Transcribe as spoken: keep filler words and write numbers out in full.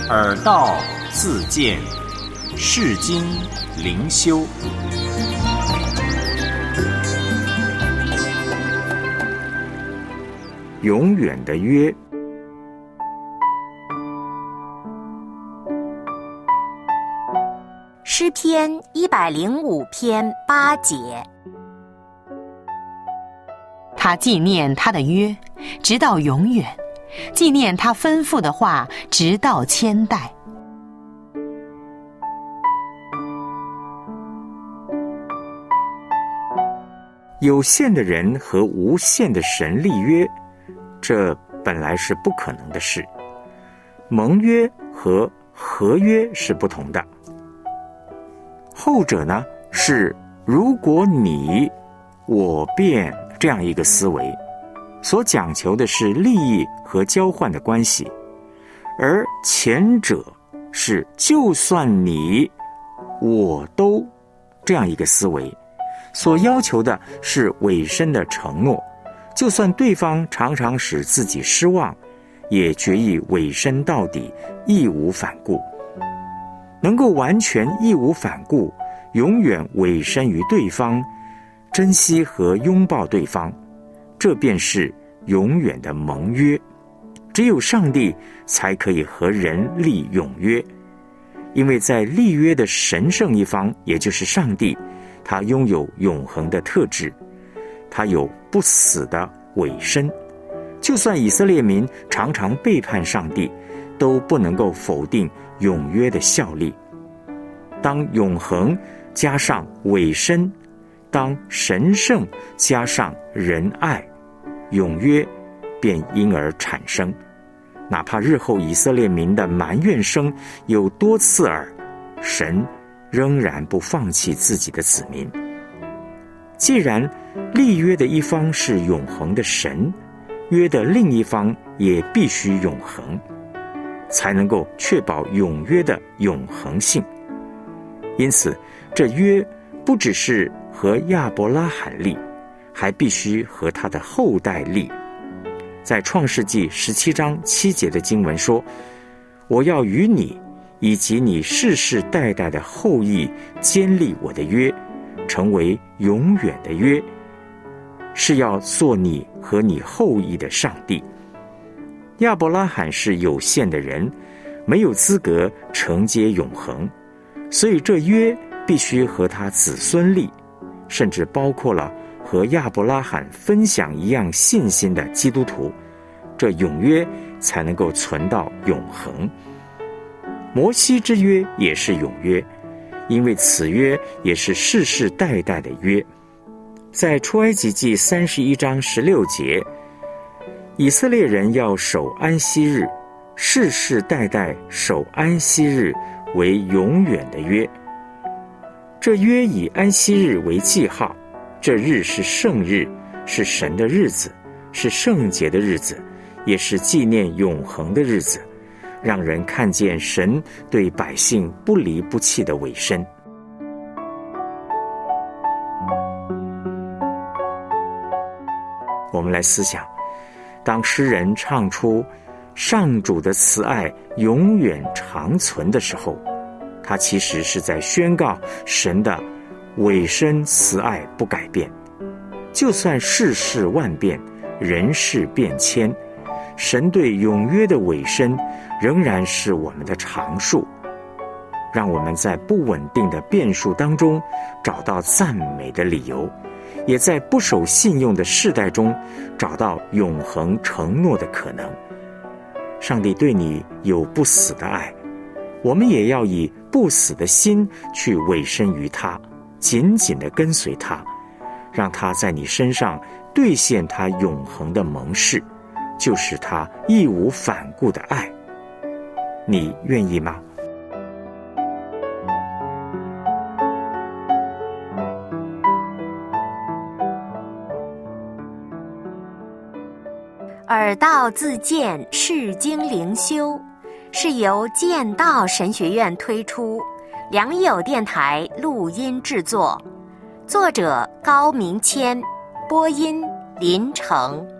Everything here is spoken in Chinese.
耳道自见，世经灵修。 永远的约。 诗篇一百零五篇八节， 他纪念他的约，直到永远；纪念他吩咐的话，直到千代。 有限的人和无限的神立约，这本来是不可能的事。盟约和合约是不同的。后者呢，是如果你我便这样一个思维，所讲求的是利益和交换的关系，而前者是就算你我都这样一个思维，所要求的是委身的承诺，就算对方常常使自己失望，也决意委身到底，义无反顾。能够完全义无反顾，永远委身于对方，珍惜和拥抱对方，这便是永远的盟约。只有上帝才可以和人立永约，因为在立约的神圣一方，也就是上帝，他拥有永恒的特质，他有不死的委身。就算以色列民常常背叛上帝，都不能够否定永约的效力。当永恒加上委身，当神圣加上仁爱，永约便因而产生。哪怕日后以色列民的埋怨声有多刺耳，神仍然不放弃自己的子民。既然立约的一方是永恒的神，约的另一方也必须永恒，才能够确保永约的永恒性。因此，这约不只是和亚伯拉罕立，还必须和他的后代立。在创世纪十七章七节的经文说，我要与你以及你世世代代的后裔坚立我的约，成为永远的约，是要做你和你后裔的上帝。亚伯拉罕是有限的人，没有资格承接永恒，所以这约必须和他子孙立，甚至包括了和亚伯拉罕分享一样信心的基督徒，这永约才能够存到永恒。摩西之约也是永约，因为此约也是世世代代的约。在出埃及记三十一章十六节，以色列人要守安息日，世世代代守安息日为永远的约。这约以安息日为记号，这日是圣日，是神的日子，是圣洁的日子，也是纪念永恒的日子，让人看见神对百姓不离不弃的委身。我们来思想，当诗人唱出上主的慈爱永远长存的时候，他其实是在宣告神的委身慈爱不改变。就算世事万变，人事变迁，神对永约的委身仍然是我们的常数。让我们在不稳定的变数当中找到赞美的理由，也在不守信用的世代中找到永恒承诺的可能。上帝对你有不死的爱，我们也要以不死的心去委身于他，紧紧地跟随他，让他在你身上兑现他永恒的盟誓，就是他义无反顾的爱。你愿意吗？ 耳道自见，世经灵修，是由剑道神学院推出，良友电台录音制作，作者高明谦，播音林成。